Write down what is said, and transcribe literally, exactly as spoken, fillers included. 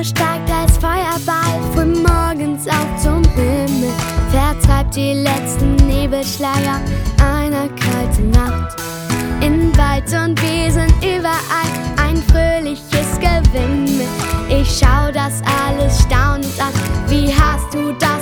Sonne steigt als Feuerball früh morgens auf zum Himmel, vertreibt die letzten Nebelschleier einer kalten Nacht. In Wald und Wiesen überall ein fröhliches Gewimmel. Ich schau das alles staunend an. Wie hast du das